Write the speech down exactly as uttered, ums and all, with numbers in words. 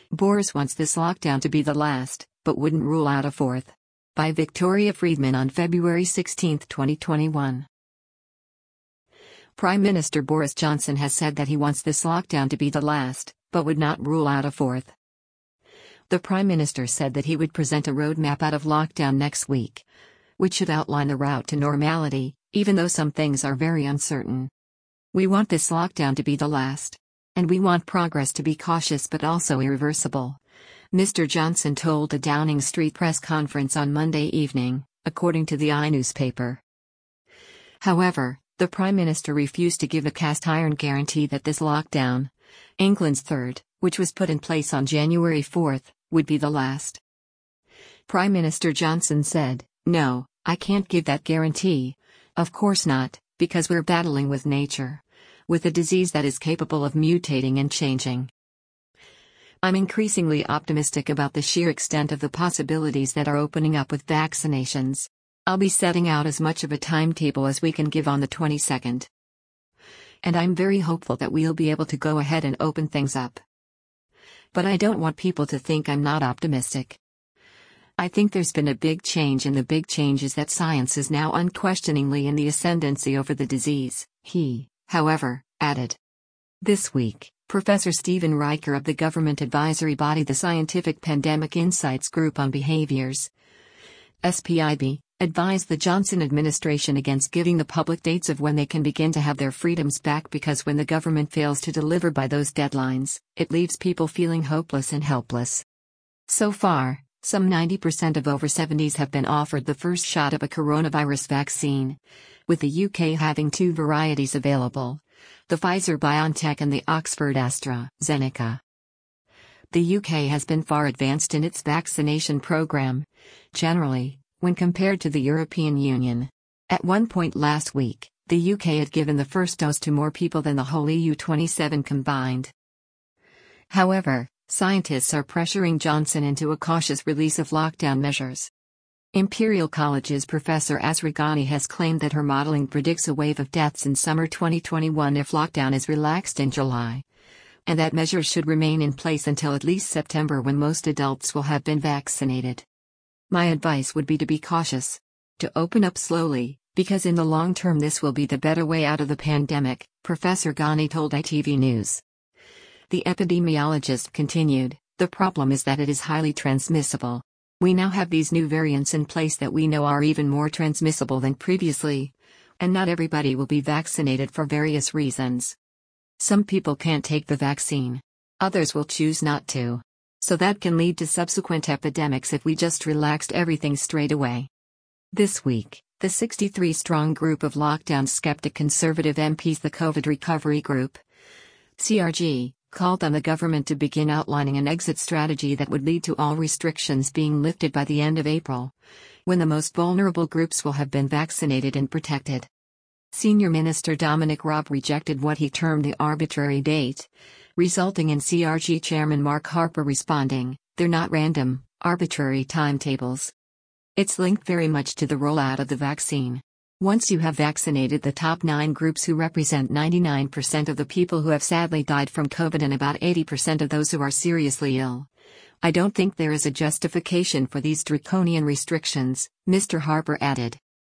Boris wants this lockdown to be the last, but wouldn't rule out a fourth. By Victoria Friedman on February sixteenth, twenty twenty-one. Prime Minister Boris Johnson has said that he wants this lockdown to be the last, but would not rule out a fourth. The Prime Minister said that he would present a roadmap out of lockdown next week, which should outline the route to normality, even though some things are very uncertain. We want this lockdown to be the last. And we want progress to be cautious but also irreversible, Mister Johnson told a Downing Street press conference on Monday evening, according to the I newspaper. However, the Prime Minister refused to give a cast-iron guarantee that this lockdown, England's third, which was put in place on January fourth, would be the last. Prime Minister Johnson said, "No, I can't give that guarantee. Of course not, because we're battling with nature. With a disease that is capable of mutating and changing. I'm increasingly optimistic about the sheer extent of the possibilities that are opening up with vaccinations. I'll be setting out as much of a timetable as we can give on the twenty-second. And I'm very hopeful that we'll be able to go ahead and open things up. But I don't want people to think I'm not optimistic. I think there's been a big change, and the big change is that science is now unquestioningly in the ascendancy over the disease," he, however, added. This week, Professor Stephen Riker of the government advisory body the Scientific Pandemic Insights Group on Behaviors, S P I B, advised the Johnson administration against giving the public dates of when they can begin to have their freedoms back, because when the government fails to deliver by those deadlines, it leaves people feeling hopeless and helpless. So far, some ninety percent of over seventies have been offered the first shot of a coronavirus vaccine, with the U K having two varieties available, the Pfizer-BioNTech and the Oxford AstraZeneca. The U K has been far advanced in its vaccination program, generally, when compared to the European Union. At one point last week, the U K had given the first dose to more people than the whole E U twenty-seven combined. However, scientists are pressuring Johnson into a cautious release of lockdown measures. Imperial College's Professor Asragani has claimed that her modeling predicts a wave of deaths in summer twenty twenty-one if lockdown is relaxed in July, and that measures should remain in place until at least September, when most adults will have been vaccinated. My advice would be to be cautious, to open up slowly, because in the long term this will be the better way out of the pandemic, Professor Ghani told I T V News. The epidemiologist continued, "The problem is that it is highly transmissible. We now have these new variants in place that we know are even more transmissible than previously, and not everybody will be vaccinated for various reasons. Some people can't take the vaccine. Others will choose not to. So that can lead to subsequent epidemics if we just relaxed everything straight away." This week, the sixty-three strong group of lockdown skeptic Conservative M Ps, the COVID Recovery Group, C R G, called on the government to begin outlining an exit strategy that would lead to all restrictions being lifted by the end of April, when the most vulnerable groups will have been vaccinated and protected. Senior Minister Dominic Raab rejected what he termed the arbitrary date, resulting in C R G Chairman Mark Harper responding, "They're not random, arbitrary timetables. It's linked very much to the rollout of the vaccine. Once you have vaccinated the top nine groups who represent ninety-nine percent of the people who have sadly died from COVID and about eighty percent of those who are seriously ill, I don't think there is a justification for these draconian restrictions," Mister Harper added.